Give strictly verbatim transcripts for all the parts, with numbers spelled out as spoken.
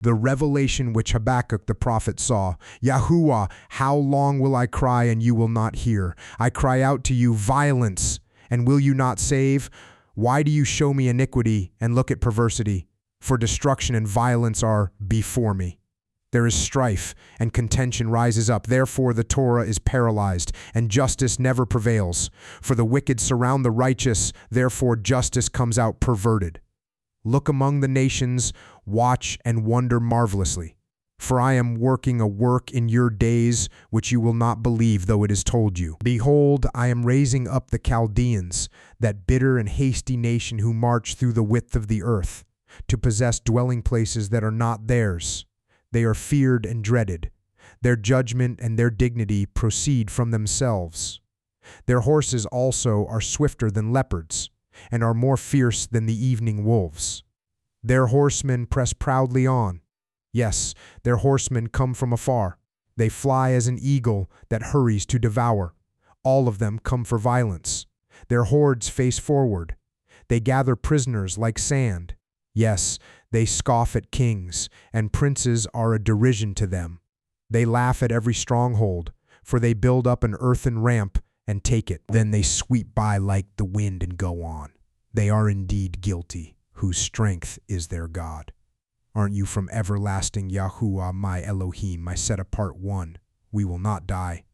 The revelation which Habakkuk the prophet saw. Yahuwah, how long will I cry and you will not hear? I cry out to you, violence, and will you not save? Why do you show me iniquity and look at perversity? For destruction and violence are before me. There is strife, and contention rises up. Therefore the Torah is paralyzed, and justice never prevails. For the wicked surround the righteous, therefore justice comes out perverted. Look among the nations, watch and wonder marvelously. For I am working a work in your days which you will not believe, though it is told you. Behold, I am raising up the Chaldeans, that bitter and hasty nation who march through the width of the earth, to possess dwelling places that are not theirs. They are feared and dreaded. Their judgment and their dignity proceed from themselves. Their horses also are swifter than leopards, and are more fierce than the evening wolves. Their horsemen press proudly on. Yes, their horsemen come from afar. They fly as an eagle that hurries to devour. All of them come for violence. Their hordes face forward. They gather prisoners like sand. Yes, they scoff at kings, and princes are a derision to them. They laugh at every stronghold, for they build up an earthen ramp and take it. Then they sweep by like the wind and go on. They are indeed guilty, whose strength is their God. Aren't you from everlasting Yahuwah, my Elohim, my set-apart one? We will not die.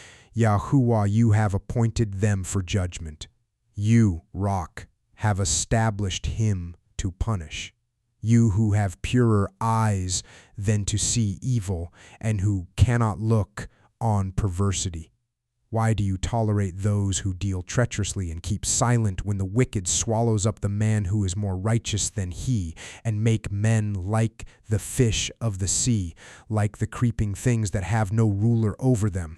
Yahuwah, you have appointed them for judgment. You, Rock, have established him to punish. You who have purer eyes than to see evil, and who cannot look on perversity. Why do you tolerate those who deal treacherously and keep silent when the wicked swallows up the man who is more righteous than he, and make men like the fish of the sea, like the creeping things that have no ruler over them?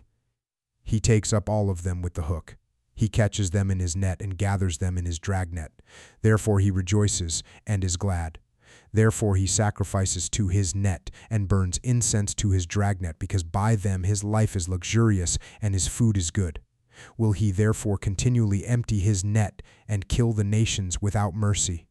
He takes up all of them with the hook. He catches them in his net and gathers them in his dragnet. Therefore he rejoices and is glad. Therefore he sacrifices to his net and burns incense to his dragnet, because by them his life is luxurious and his food is good. Will he therefore continually empty his net and kill the nations without mercy?